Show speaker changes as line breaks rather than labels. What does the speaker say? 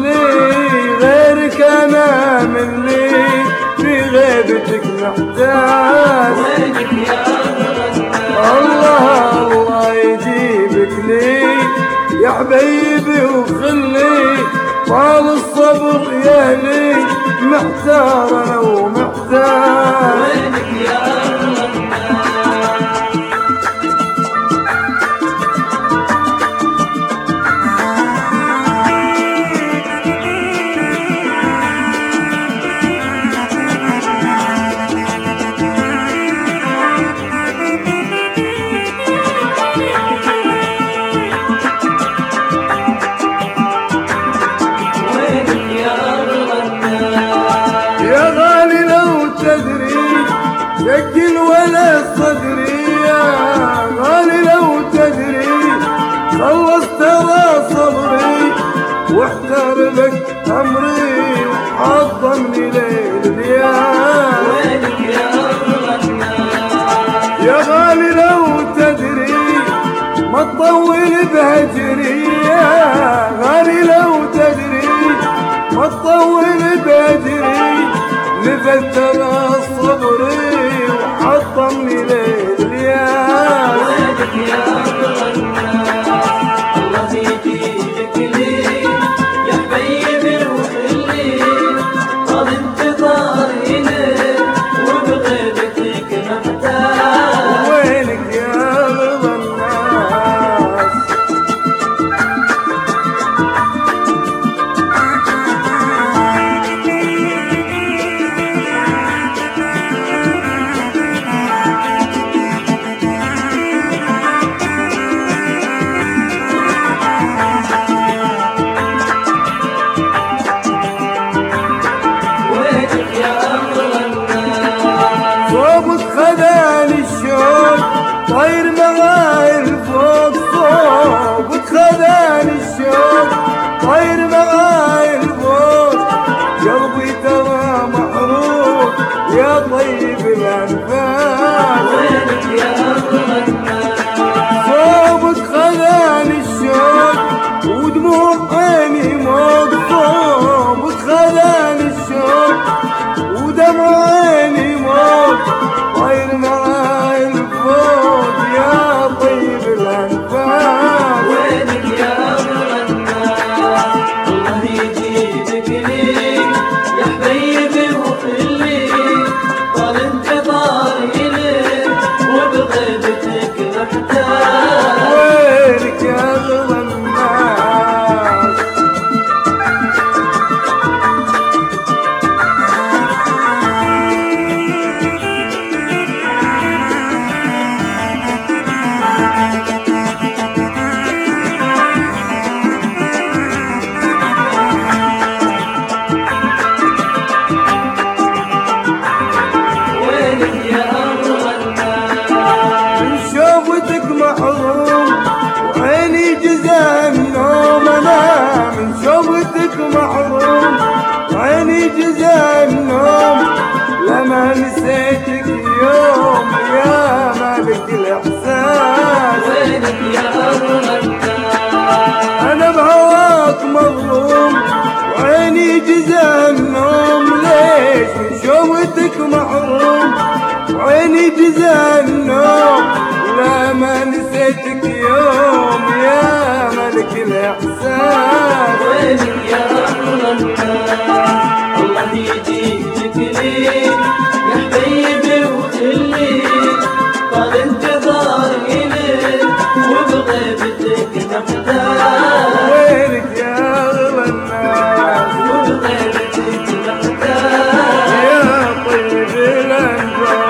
لي غيرك انا من لي في غيبتك محتاج.
وينك يا
الله الله يجيبك لي يا حبيبي وخلي طال الصبر يا لي محتار انا ومحتاج.
وينك يا
سجل ولا صدري يا غالي لو تدري خلص ترى صبري واحتار لك امري وحطمني ليل ليال.
وينك
يا غالي لو تدري ما تطول بهجري يا غالي لو تدري ما تطول بهجري نفذ ترى صبري وحطمني ليل ليال.
وينك يا الله يجيبك لي يا حبيبي وخلي طال انتظاري لك وبغيبتك محتاج.
وينك يا رضا الناس صوبك خذاني الشوق طير معاي الفوق. صوبك خذاني الشوق طير معاي الفوق قلبي ترى محروق يا طيب الانفاس.
وينك يا
صوبك خذاني الشوق ودموع عيني موت. صوبك خذاني الشوق ودموع عيني موت طير معاي الفوق يا طيب الانفاس.
وينك يا الله يجيبك لي يا حبيبي وخلي طال انتظاري لك وبغيبتك محتاج.
وينك يا اغلى الناس
وينك يا
من شوفتك محروم وعيني جزاء النوم. انا من شوفتك محروم وعيني جزاء النوم لما نسيتك يوم يا مالك الاحساس.
وينك يا
انا بهواك مظلوم وعيني جزاء النوم. ليش من شوفتك محروم وعيني جزاء النوم لما نسيتك يوم يا ملك الاحساس.
وينك يا الله يجيبك لي يا حبيبي وخلي طال انتظاري لك وبغيبتك محتاج.
وينك يا اغلى الناس
وبغيبتك محتاج.
يا طيب الانفاس.